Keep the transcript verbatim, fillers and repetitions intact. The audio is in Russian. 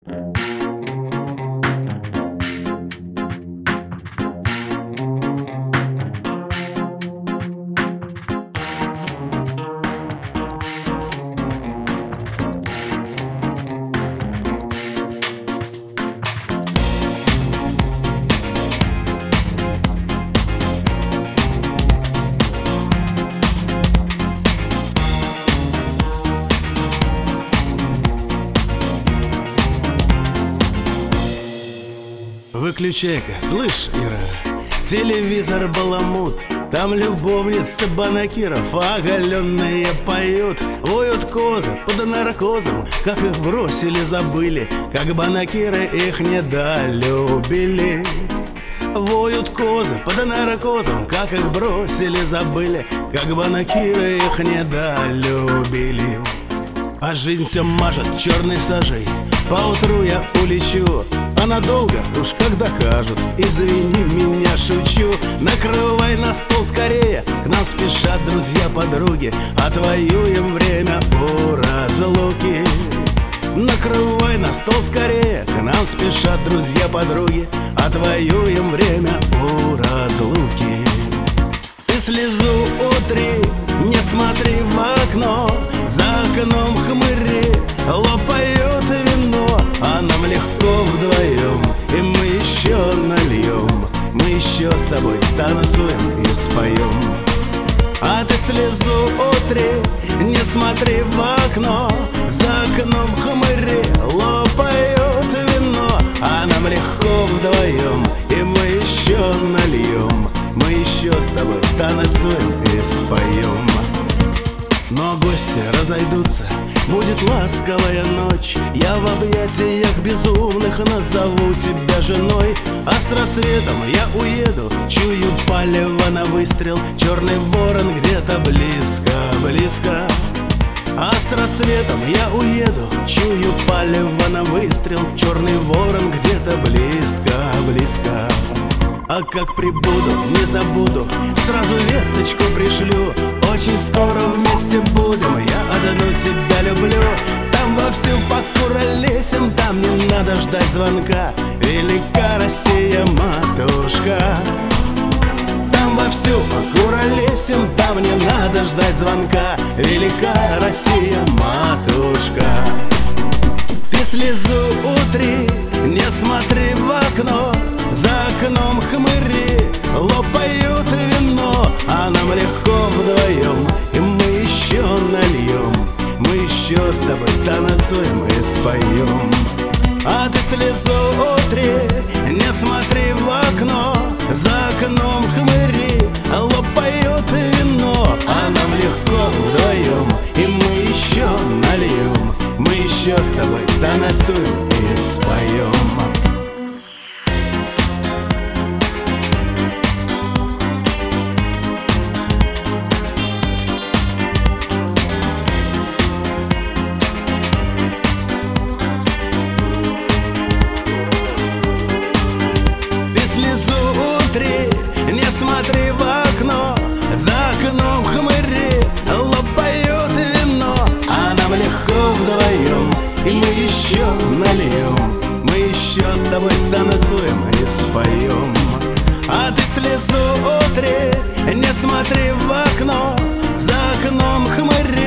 Выключай-ка, слышь, Ира, телевизор баламут. Там любовницы банакиров оголенные поют. Воют козы под наркозом, как их бросили, забыли, как банакиры их недолюбили. Воют козы под наркозом, как их бросили, забыли, как банакиры их недолюбили. А жизнь все мажет черной сажей, поутру я улечу, а надолго уж как докажут, извини меня, шучу. Накрывай на стол скорее, к нам спешат друзья-подруги, отвоюем время у разлуки. Накрывай на стол скорее, к нам спешат друзья-подруги, отвоюем время у разлуки. Ты слезу утри, не смотри в окно, за окном хмыри лопают вино, а нам легко вдвоем, и мы еще нальем, мы еще с тобой станцуем и споем. А ты слезу утри, не смотри в окно, за окном хмыри лопают вино, а нам легко вдвоем, и мы еще нальем, мы еще с тобой станцуем и споем. Но гости разойдутся, будет ласковая ночь, я в объятиях безумных назову тебя женой. А с рассветом я уеду, чую палево на выстрел, черный ворон где-то близко, близко. А с рассветом я уеду, чую палево на выстрел, черный ворон где-то близко, близко. А как прибуду, не забуду, сразу весточку пришлю. Очень скоро вместе будем, я одну тебя люблю. Там вовсю покуролесим, там не надо ждать звонка, велика Россия, матушка. Там вовсю покуролесим, там не надо ждать звонка, велика Россия, матушка. Ты слезу утри, не смотри в окно, за окном хмыри лопают вино, а нам легко вдвоем, и мы еще нальем, мы еще с тобой станцуем и споем. А ты слезу утри, не смотри в окно, за окном хмыри лопают вино, а нам легко вдвоем, и мы еще нальем, мы еще с тобой станцуем и споем. Не смотри в окно, за окном хмыри лопают вино, а нам легко вдвоем, и мы еще нальем, мы еще с тобой станцуем и споем. А ты слезу утри, не смотри в окно, за окном хмыри